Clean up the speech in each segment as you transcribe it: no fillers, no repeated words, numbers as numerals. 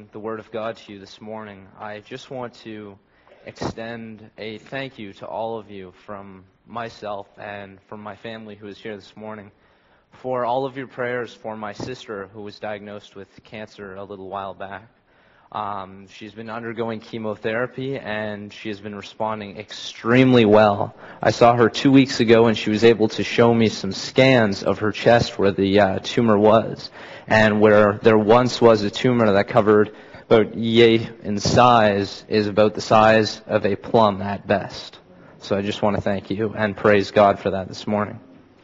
the Word of God to you this morning, I just want to extend a thank you to all of you from myself and from my family who is here this morning for all of your prayers for my sister who was diagnosed with cancer a little while back. She's been undergoing chemotherapy and she has been responding extremely well. I saw her 2 weeks ago and she was able to show me some scans of her chest where the tumor was, and where there once was a tumor that covered about yay in size is about the size of a plum at best. So I just want to thank you and praise God for that this morning.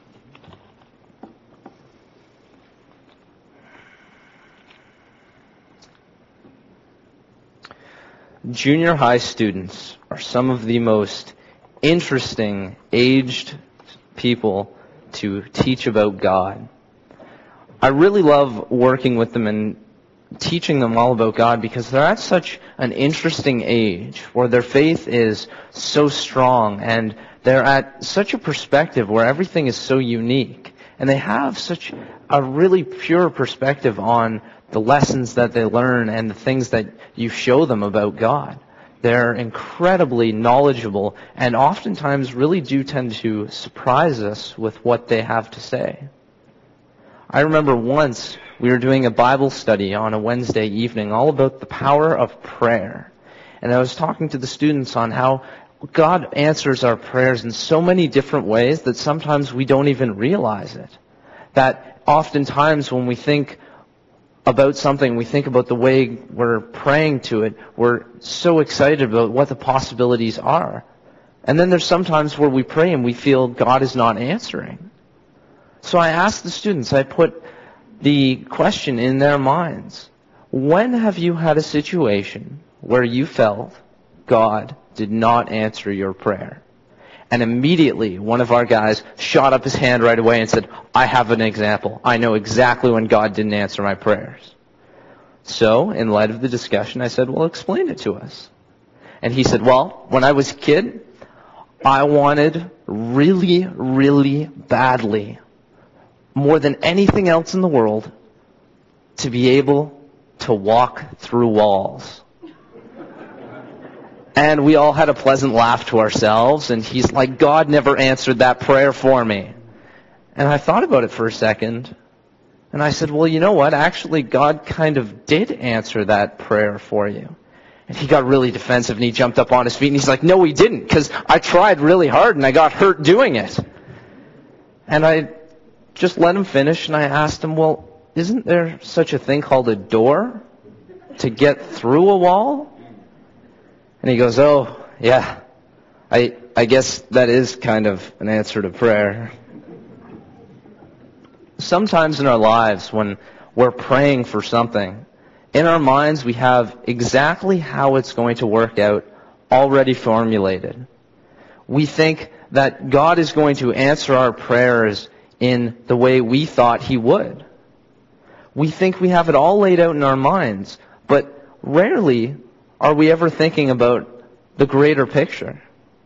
Junior high students are some of the most interesting aged people to teach about God. I really love working with them and teaching them all about God because they're at such an interesting age where their faith is so strong and they're at such a perspective where everything is so unique, and they have such a really pure perspective on the lessons that they learn and the things that you show them about God. They're incredibly knowledgeable and oftentimes really do tend to surprise us with what they have to say. I remember once we were doing a Bible study on a Wednesday evening all about the power of prayer. And I was talking to the students on how God answers our prayers in so many different ways that sometimes we don't even realize it. That oftentimes when we think about something, we think about the way we're praying to it, we're so excited about what the possibilities are. And then there's sometimes where we pray and we feel God is not answering. So I asked the students, I put the question in their minds, when have you had a situation where you felt God did not answer your prayer? And immediately, one of our guys shot up his hand right away and said, I have an example. I know exactly when God didn't answer my prayers. So, in light of the discussion, I said, well, explain it to us. And he said, well, when I was a kid, I wanted really, really badly, more than anything else in the world, to be able to walk through walls. And we all had a pleasant laugh to ourselves, and he's like, God never answered that prayer for me. And I thought about it for a second, and I said, well, you know what? Actually, God kind of did answer that prayer for you. And he got really defensive, and he jumped up on his feet, and he's like, no, he didn't, because I tried really hard, and I got hurt doing it. And I just let him finish, and I asked him, well, isn't there such a thing called a door to get through a wall? And he goes, oh, yeah, I guess that is kind of an answer to prayer. Sometimes in our lives when we're praying for something, in our minds we have exactly how it's going to work out already formulated. We think that God is going to answer our prayers in the way we thought He would. We think we have it all laid out in our minds, but rarely are we ever thinking about the greater picture?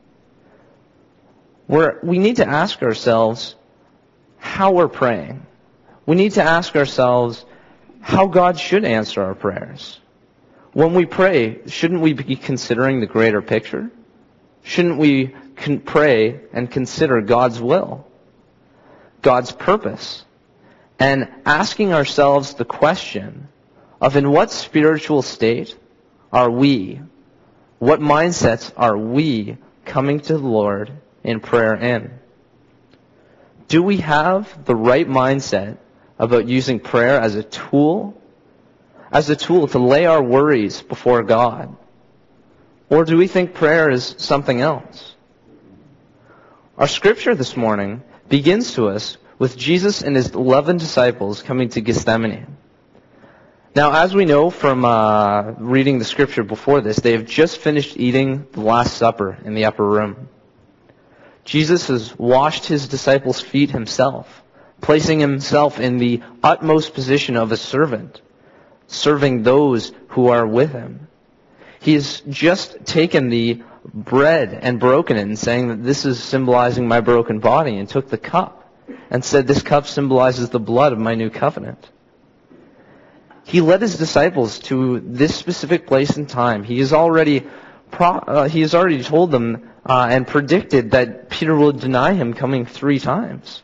We need to ask ourselves how we're praying. We need to ask ourselves how God should answer our prayers. When we pray, shouldn't we be considering the greater picture? Shouldn't we pray and consider God's will, God's purpose, and asking ourselves the question of in what spiritual state are we? What mindsets are we coming to the Lord in prayer in? Do we have the right mindset about using prayer as a tool to lay our worries before God? Or do we think prayer is something else? Our scripture this morning begins to us with Jesus and His 11 disciples coming to Gethsemane. Now, as we know from reading the scripture before this, they have just finished eating the Last Supper in the upper room. Jesus has washed His disciples' feet Himself, placing Himself in the utmost position of a servant, serving those who are with Him. He has just taken the bread and broken it and saying that this is symbolizing my broken body, and took the cup and said this cup symbolizes the blood of my new covenant. He led his disciples to this specific place and time. He has already told them and predicted that Peter will deny him coming 3 times.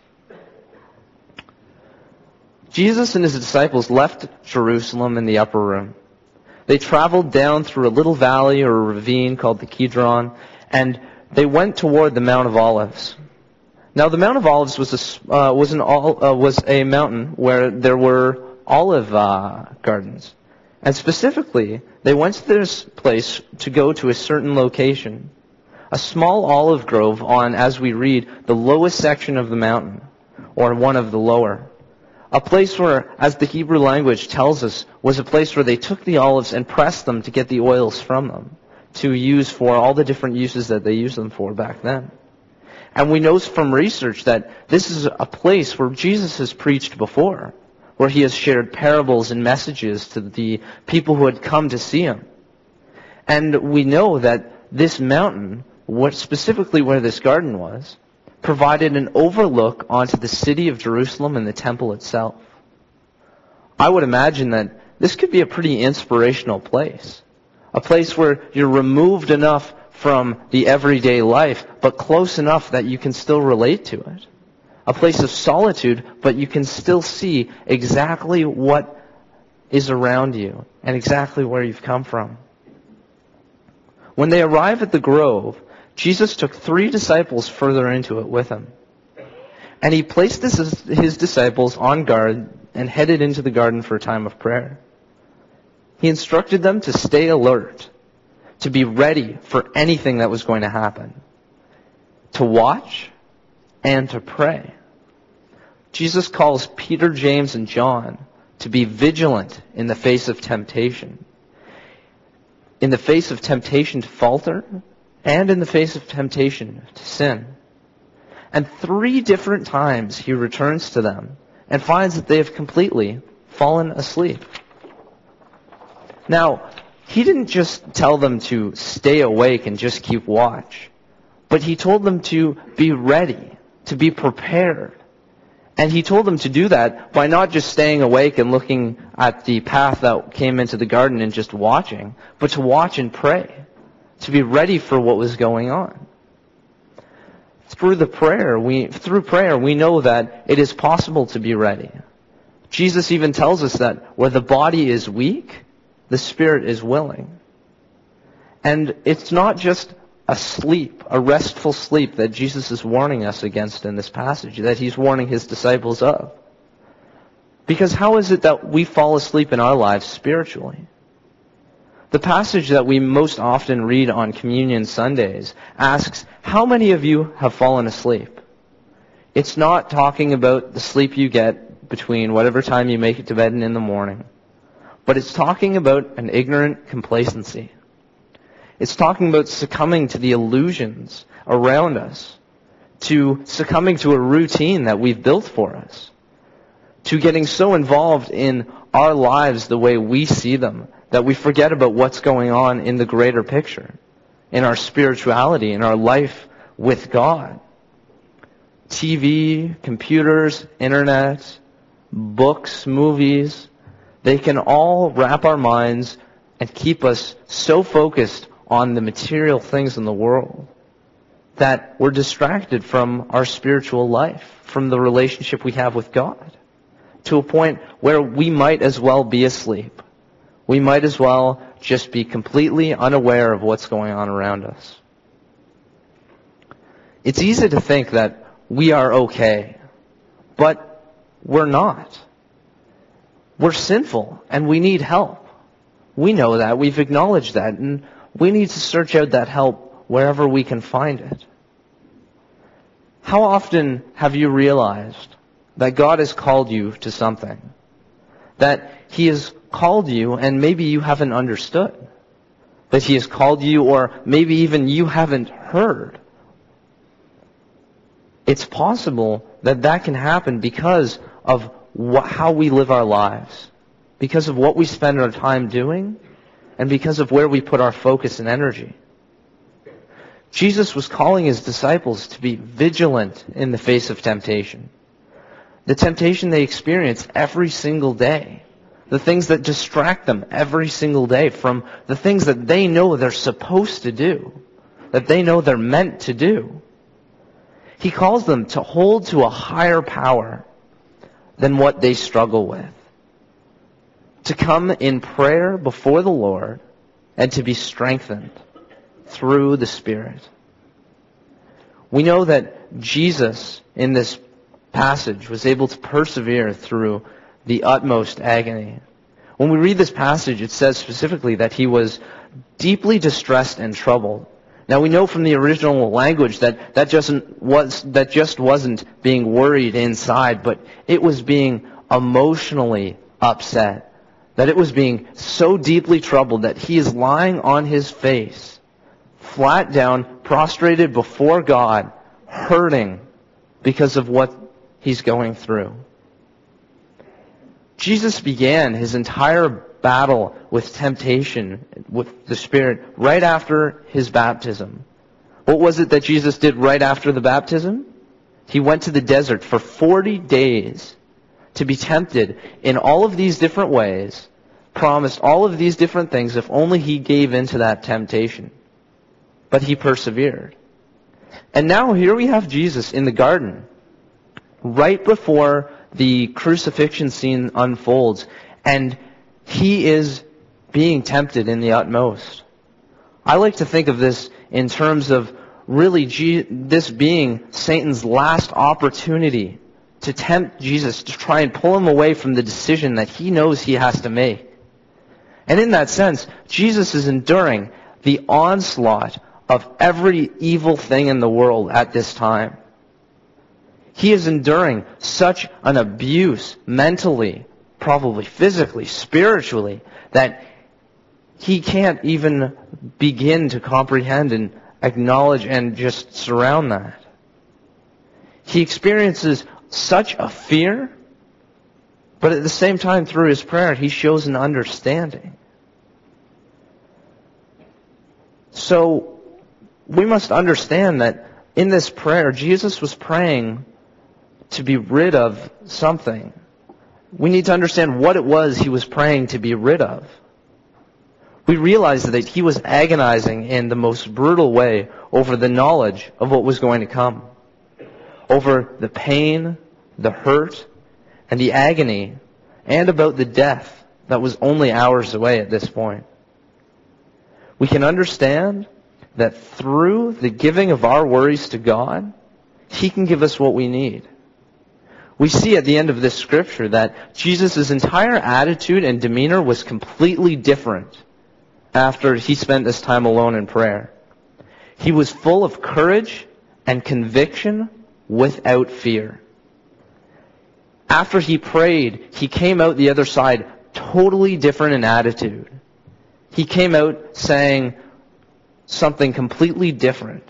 Jesus and his disciples left Jerusalem in the upper room. They traveled down through a little valley or a ravine called the Kidron, and they went toward the Mount of Olives. Now, the Mount of Olives was a mountain where there were olive gardens. And specifically, they went to this place to go to a certain location, a small olive grove on, as we read, the lowest section of the mountain, or one of the lower. A place where, as the Hebrew language tells us, was a place where they took the olives and pressed them to get the oils from them, to use for all the different uses that they used them for back then. And we know from research that this is a place where Jesus has preached before, where he has shared parables and messages to the people who had come to see him. And we know that this mountain, specifically where this garden was, provided an overlook onto the city of Jerusalem and the temple itself. I would imagine that this could be a pretty inspirational place. A place where you're removed enough from the everyday life, but close enough that you can still relate to it. A place of solitude, but you can still see exactly what is around you and exactly where you've come from. When they arrive at the grove, Jesus took 3 disciples further into it with him. And he placed his disciples on guard and headed into the garden for a time of prayer. He instructed them to stay alert, to be ready for anything that was going to happen, to watch, and to pray. Jesus calls Peter, James, and John to be vigilant in the face of temptation. In the face of temptation to falter, and in the face of temptation to sin. And 3 different times he returns to them and finds that they have completely fallen asleep. Now, he didn't just tell them to stay awake and just keep watch, but he told them to be ready, to be prepared. And he told them to do that by not just staying awake and looking at the path that came into the garden and just watching, but to watch and pray, to be ready for what was going on. Through prayer, we know that it is possible to be ready. Jesus even tells us that where the body is weak, the spirit is willing. And it's not just a sleep, a restful sleep that Jesus is warning us against in this passage, that he's warning his disciples of. Because how is it that we fall asleep in our lives spiritually? The passage that we most often read on Communion Sundays asks, how many of you have fallen asleep? It's not talking about the sleep you get between whatever time you make it to bed and in the morning, but it's talking about an ignorant complacency. It's talking about succumbing to the illusions around us, to succumbing to a routine that we've built for us, to getting so involved in our lives the way we see them that we forget about what's going on in the greater picture, in our spirituality, in our life with God. TV, computers, internet, books, movies, they can all wrap our minds and keep us so focused on the material things in the world that we're distracted from our spiritual life, from the relationship we have with God, to a point where we might as well be asleep. We might as well just be completely unaware of what's going on around us. It's easy to think that we are okay, but we're not. We're sinful, and we need help. We know that. We've acknowledged that, and we need to search out that help wherever we can find it. How often have you realized that God has called you to something? That he has called you and maybe you haven't understood. That he has called you or maybe even you haven't heard. It's possible that that can happen because of how we live our lives. Because of what we spend our time doing and because of where we put our focus and energy. Jesus was calling his disciples to be vigilant in the face of temptation. The temptation they experience every single day. the things that distract them every single day from the things that they know they're supposed to do, that they know they're meant to do. He calls them to hold to a higher power than what they struggle with, to come in prayer before the Lord and to be strengthened through the Spirit. We know that Jesus, in this passage, was able to persevere through the utmost agony. When we read this passage, it says specifically that he was deeply distressed and troubled. Now we know from the original language that just wasn't being worried inside, but it was being emotionally upset. That it was being so deeply troubled that he is lying on his face, flat down, prostrated before God, hurting because of what he's going through. Jesus began his entire battle with temptation, with the Spirit, right after his baptism. What was it that Jesus did right after the baptism? He went to the desert for 40 days to be tempted in all of these different ways, promised all of these different things if only he gave in to that temptation. But he persevered. And now here we have Jesus in the garden, right before the crucifixion scene unfolds, and he is being tempted in the utmost. I like to think of this in terms of really this being Satan's last opportunity to tempt Jesus, to try and pull him away from the decision that he knows he has to make. And in that sense, Jesus is enduring the onslaught of every evil thing in the world at this time. He is enduring such an abuse mentally, probably physically, spiritually, that he can't even begin to comprehend and acknowledge and just surround that. He experiences such a fear, but at the same time, through his prayer, he shows an understanding. So, we must understand that in this prayer, Jesus was praying to be rid of something. We need to understand what it was he was praying to be rid of. We realize that he was agonizing in the most brutal way over the knowledge of what was going to come, over the pain, the hurt, and the agony, and about the death that was only hours away at this point. We can understand that through the giving of our worries to God, he can give us what we need. We see at the end of this scripture that Jesus' entire attitude and demeanor was completely different after he spent this time alone in prayer. He was full of courage and conviction without fear. After he prayed, he came out the other side totally different in attitude. He came out saying something completely different.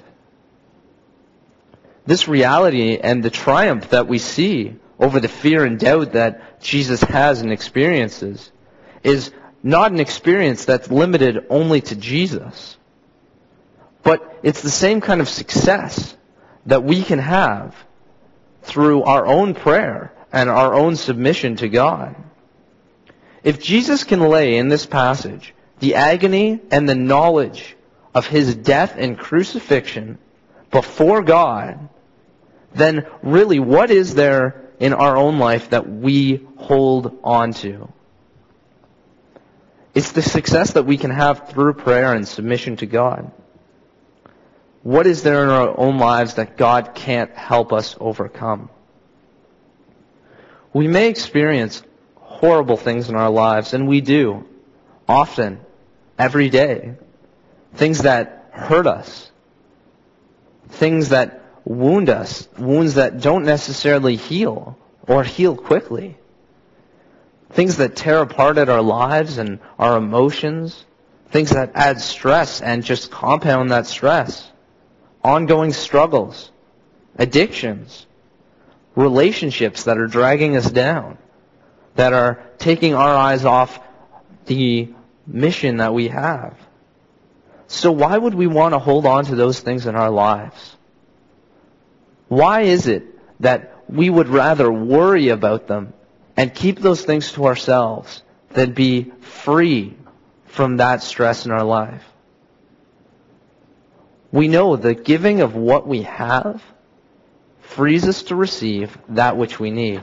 This reality and the triumph that we see over the fear and doubt that Jesus has and experiences is not an experience that's limited only to Jesus. But it's the same kind of success that we can have through our own prayer and our own submission to God. If Jesus can lay in this passage the agony and the knowledge of his death and crucifixion before God, then really what is there in our own life that we hold on to? It's the success that we can have through prayer and submission to God. What is there in our own lives that God can't help us overcome? We may experience horrible things in our lives, and we do, often, every day. Things that hurt us. Things that wound us. Wounds that don't necessarily heal or heal quickly. Things that tear apart at our lives and our emotions. Things that add stress and just compound that stress. Ongoing struggles. Addictions. Relationships that are dragging us down. That are taking our eyes off the mission that we have. So why would we want to hold on to those things in our lives? Why is it that we would rather worry about them and keep those things to ourselves than be free from that stress in our life. We know the giving of what we have frees us to receive that which we need.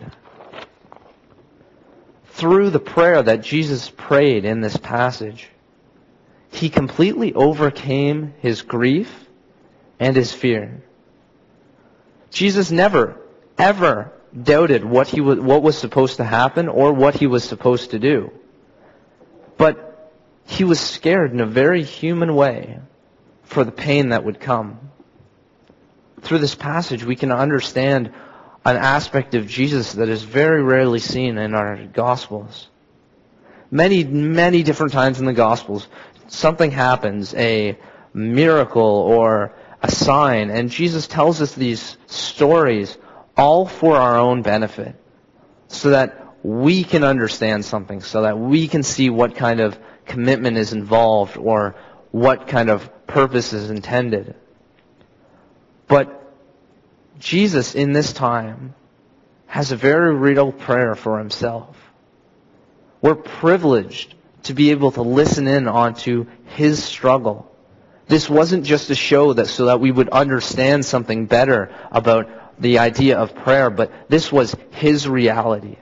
Through the prayer that Jesus prayed in this passage, he completely overcame his grief and his fear. Jesus never, ever doubted what was supposed to happen or what he was supposed to do. But he was scared in a very human way for the pain that would come. Through this passage, we can understand an aspect of Jesus that is very rarely seen in our Gospels. Many, many different times in the Gospels, something happens, a miracle or a sign, and Jesus tells us these stories all for our own benefit, so that we can understand something, so that we can see what kind of commitment is involved or what kind of purpose is intended. But Jesus in this time has a very real prayer for himself. We're privileged to be able to listen in onto his struggle. This wasn't just a show so that we would understand something better about the idea of prayer, but this was his reality.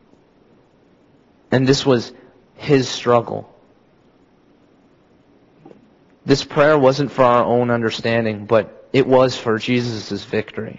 And this was his struggle. This prayer wasn't for our own understanding, but it was for Jesus' victory.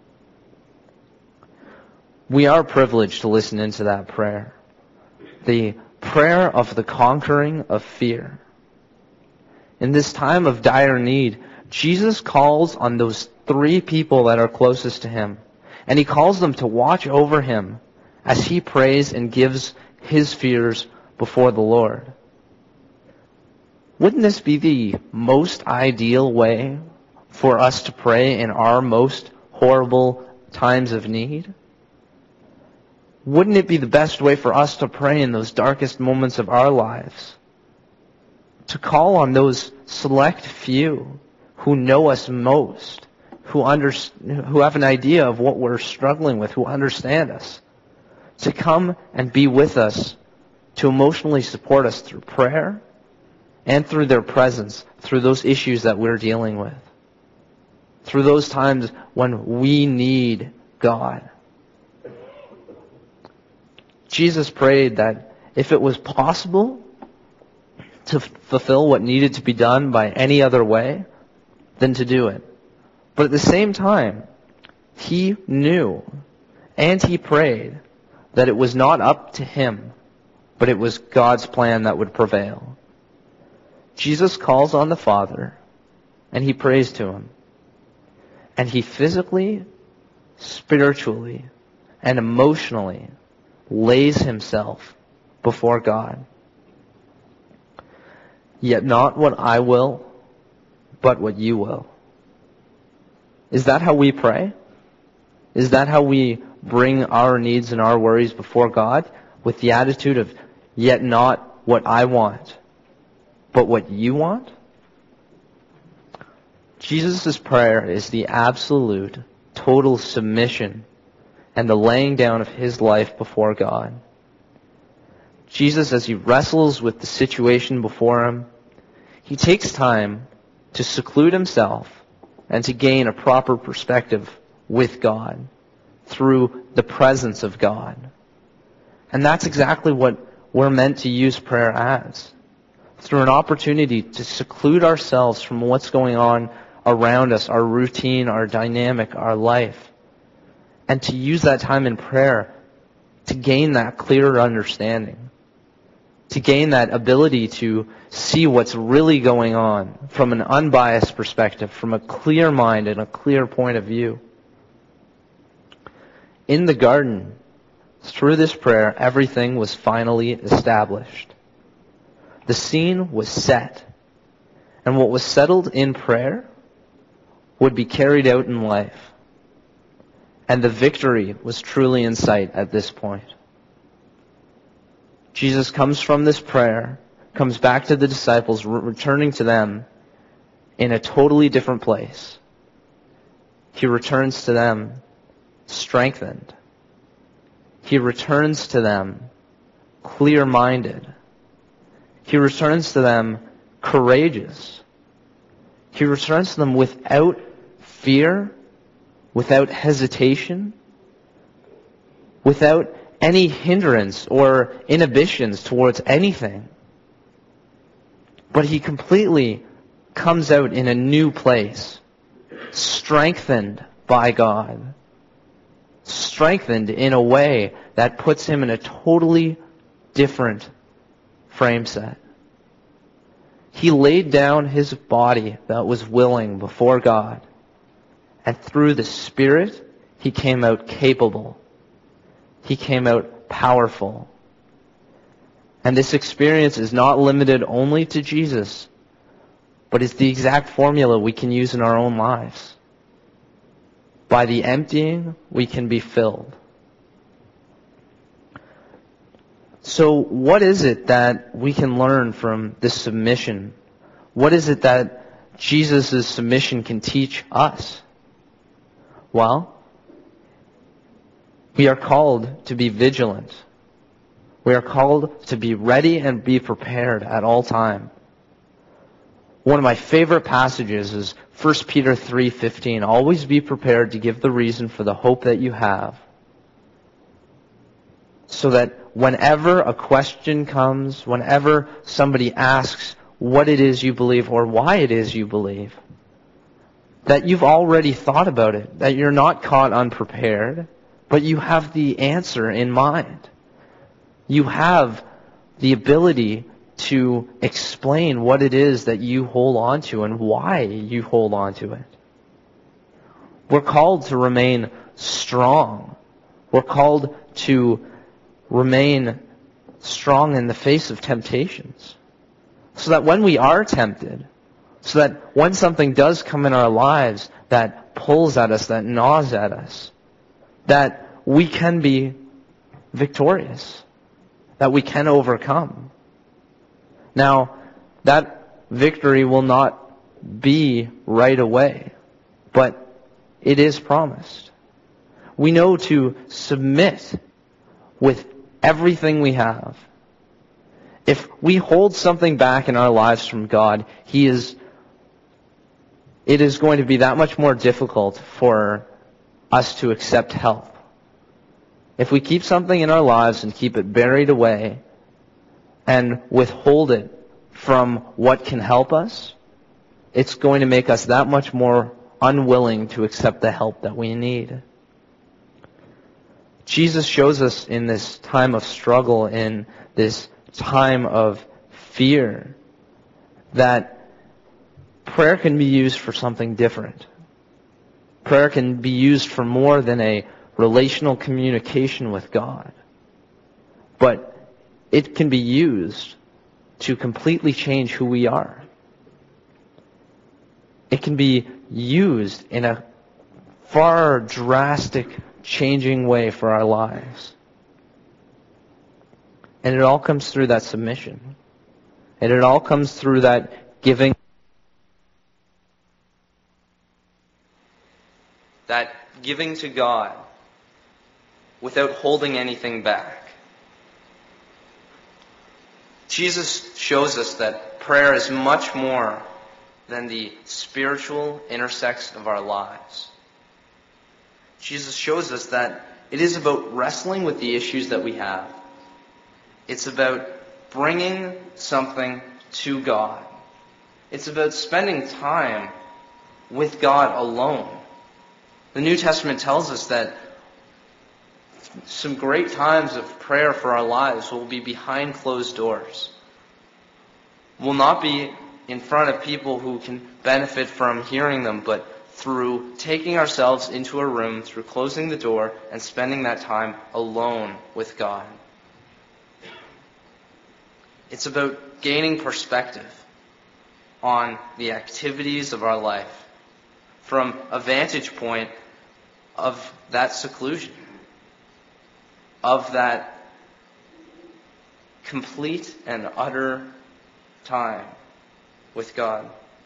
We are privileged to listen into that prayer. The prayer of the conquering of fear. In this time of dire need, Jesus calls on those 3 people that are closest to him, and he calls them to watch over him as he prays and gives his fears before the Lord. Wouldn't this be the most ideal way for us to pray in our most horrible times of need? Wouldn't it be the best way for us to pray in those darkest moments of our lives? To call on those select few who know us most, who have an idea of what we're struggling with, who understand us, to come and be with us, to emotionally support us through prayer and through their presence, through those issues that we're dealing with, through those times when we need God. Jesus prayed that if it was possible to fulfill what needed to be done by any other way, then to do it. But at the same time, he knew and he prayed that it was not up to him, but it was God's plan that would prevail. Jesus calls on the Father and he prays to him. And he physically, spiritually, and emotionally lays himself before God. Yet not what I will, but what you will. Is that how we pray? Is that how we bring our needs and our worries before God? With the attitude of, yet not what I want, but what you want? Jesus' prayer is the absolute, total submission and the laying down of his life before God. Jesus, as he wrestles with the situation before him, he takes time to seclude himself and to gain a proper perspective with God through the presence of God. And that's exactly what we're meant to use prayer as. Through an opportunity to seclude ourselves from what's going on around us, our routine, our dynamic, our life. And to use that time in prayer to gain that clearer understanding. To gain that ability to see what's really going on from an unbiased perspective, from a clear mind and a clear point of view. In the garden, through this prayer, everything was finally established. The scene was set. And what was settled in prayer would be carried out in life. And the victory was truly in sight at this point. Jesus comes from this prayer, comes back to the disciples, returning to them in a totally different place. He returns to them strengthened. He returns to them clear-minded. He returns to them courageous. He returns to them without fear, without hesitation, without any hindrance or inhibitions towards anything. But he completely comes out in a new place, strengthened by God, strengthened in a way that puts him in a totally different frame set. He laid down his body that was willing before God, and through the Spirit, he came out capable. He came out powerful. And this experience is not limited only to Jesus, but it's the exact formula we can use in our own lives. By the emptying, we can be filled. So what is it that we can learn from this submission? What is it that Jesus' submission can teach us? Well, we are called to be vigilant. We are called to be ready and be prepared at all time. One of my favorite passages is 1 Peter 3:15. Always be prepared to give the reason for the hope that you have, so that whenever a question comes, whenever somebody asks what it is you believe or why it is you believe, that you've already thought about it, that you're not caught unprepared, but you have the answer in mind. You have the ability to explain what it is that you hold on to and why you hold on to it. We're called to remain strong. We're called to remain strong in the face of temptations. So that when we are tempted, so that when something does come in our lives that pulls at us, that gnaws at us, that we can be victorious, that we can overcome. Now, that victory will not be right away, but it is promised. We know to submit with everything we have. If we hold something back in our lives from God, it is going to be that much more difficult for us to accept help. If we keep something in our lives and keep it buried away and withhold it from what can help us, it's going to make us that much more unwilling to accept the help that we need. Jesus shows us in this time of struggle, in this time of fear, that prayer can be used for something different. Prayer can be used for more than a relational communication with God. But it can be used to completely change who we are. It can be used in a far drastic changing way for our lives. And it all comes through that submission. And it all comes through that giving. That giving to God without holding anything back. Jesus shows us that prayer is much more than the spiritual intersects of our lives. Jesus shows us that it is about wrestling with the issues that we have. It's about bringing something to God. It's about spending time with God alone. The New Testament tells us that some great times of prayer for our lives will be behind closed doors. Will not be in front of people who can benefit from hearing them, but through taking ourselves into a room, through closing the door and spending that time alone with God. It's about gaining perspective on the activities of our life from a vantage point of that seclusion, of that complete and utter time with God.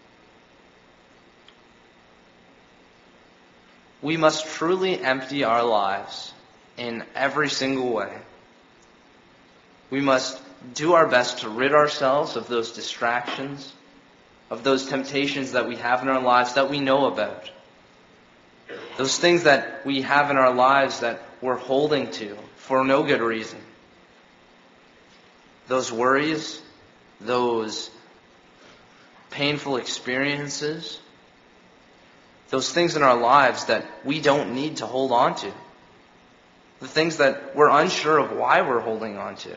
We must truly empty our lives in every single way. We must do our best to rid ourselves of those distractions, of those temptations that we have in our lives that we know about. Those things that we have in our lives that we're holding to for no good reason. Those worries, those painful experiences, those things in our lives that we don't need to hold on to. The things that we're unsure of why we're holding on to.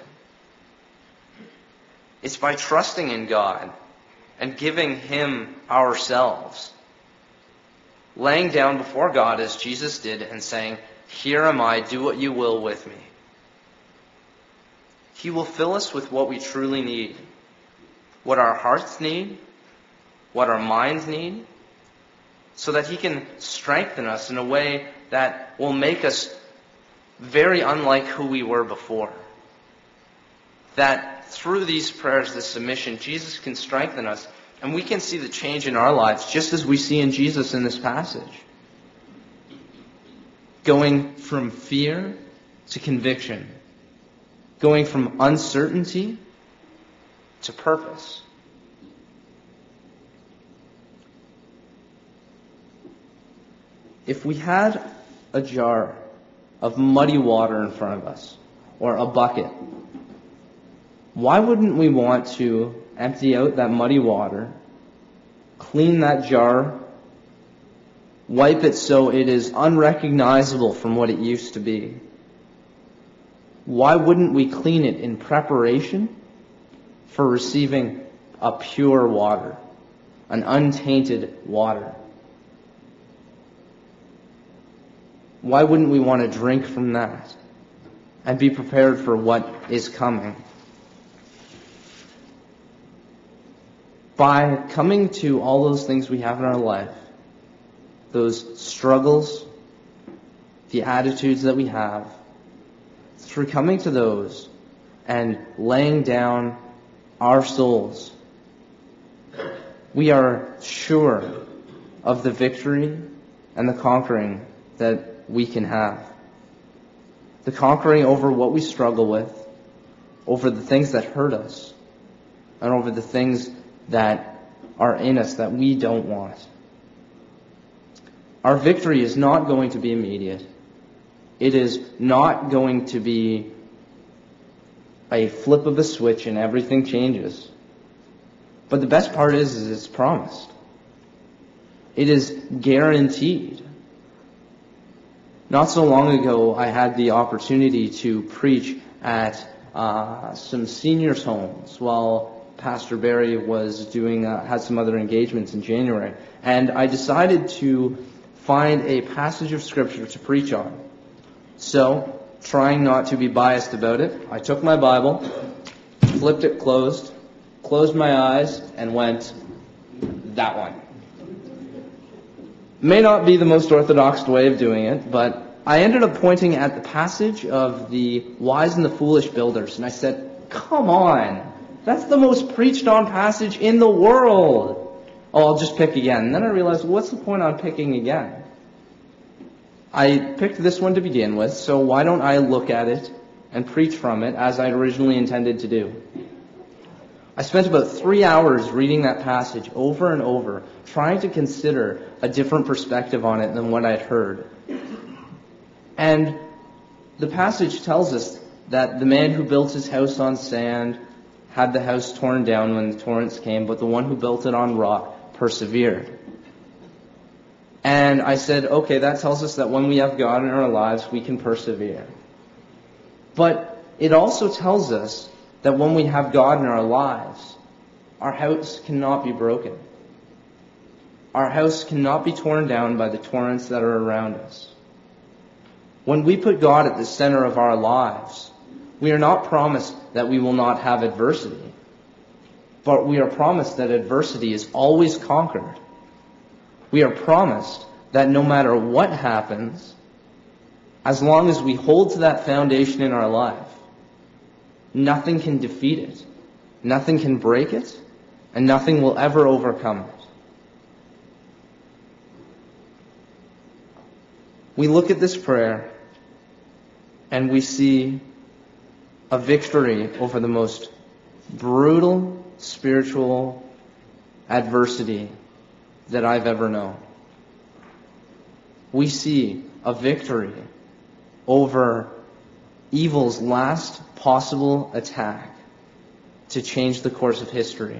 It's by trusting in God and giving Him ourselves. Laying down before God as Jesus did and saying, "Here am I, do what you will with me." He will fill us with what we truly need. What our hearts need, what our minds need, so that He can strengthen us in a way that will make us very unlike who we were before. That through these prayers, this submission, Jesus can strengthen us, and we can see the change in our lives, just as we see in Jesus in this passage. Going from fear to conviction. Going from uncertainty to purpose. If we had a jar of muddy water in front of us, or a bucket, why wouldn't we want to empty out that muddy water, clean that jar, wipe it so it is unrecognizable from what it used to be? Why wouldn't we clean it in preparation for receiving a pure water, an untainted water? Why wouldn't we want to drink from that and be prepared for what is coming? By coming to all those things we have in our life, those struggles, the attitudes that we have, through coming to those and laying down our souls, we are sure of the victory and the conquering that we can have. The conquering over what we struggle with, over the things that hurt us, and over the things that are in us that we don't want. Our victory is not going to be immediate. It is not going to be a flip of a switch and everything changes. But the best part is it's promised. It is guaranteed. Not so long ago, I had the opportunity to preach at some seniors' homes while Pastor Barry was had some other engagements in January. And I decided to find a passage of Scripture to preach on. So, trying not to be biased about it, I took my Bible, flipped it closed my eyes, and went, that one. May not be the most orthodox way of doing it, but I ended up pointing at the passage of the wise and the foolish builders, and I said, come on, that's the most preached on passage in the world. Oh, I'll just pick again. And then I realized, what's the point on picking again? I picked this one to begin with, so why don't I look at it and preach from it as I'd originally intended to do? I spent about 3 hours reading that passage over and over, trying to consider a different perspective on it than what I'd heard. And the passage tells us that the man who built his house on sand had the house torn down when the torrents came, but the one who built it on rock persevered. And I said, okay, that tells us that when we have God in our lives, we can persevere. But it also tells us that when we have God in our lives, our house cannot be broken. Our house cannot be torn down by the torrents that are around us. When we put God at the center of our lives, we are not promised that we will not have adversity, but we are promised that adversity is always conquered. We are promised that no matter what happens, as long as we hold to that foundation in our life, nothing can defeat it, nothing can break it, and nothing will ever overcome it. We look at this prayer and we see a victory over the most brutal spiritual adversity that I've ever known. We see a victory over evil's last possible attack to change the course of history.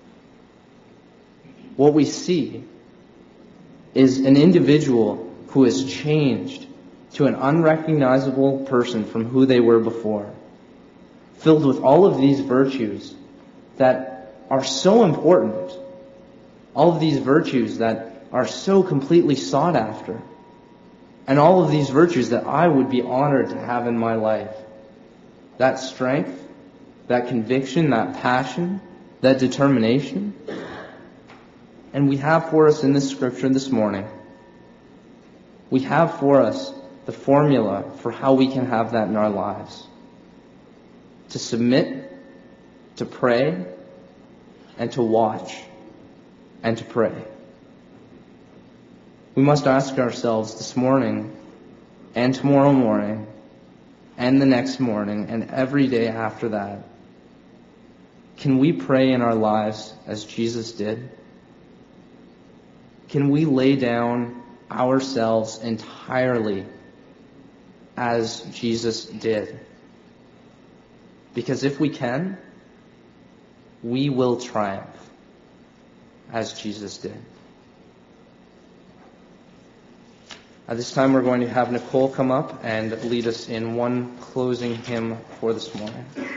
What we see is an individual who is changed to an unrecognizable person from who they were before, filled with all of these virtues that are so important, all of these virtues that are so completely sought after, and all of these virtues that I would be honored to have in my life. That strength, that conviction, that passion, that determination. And we have for us in this scripture this morning, we have for us the formula for how we can have that in our lives. To submit, to pray, and to watch, and to pray. We must ask ourselves this morning, and tomorrow morning, and the next morning, and every day after that, can we pray in our lives as Jesus did? Can we lay down ourselves entirely as Jesus did? Because if we can, we will triumph as Jesus did. At this time, we're going to have Nicole come up and lead us in one closing hymn for this morning.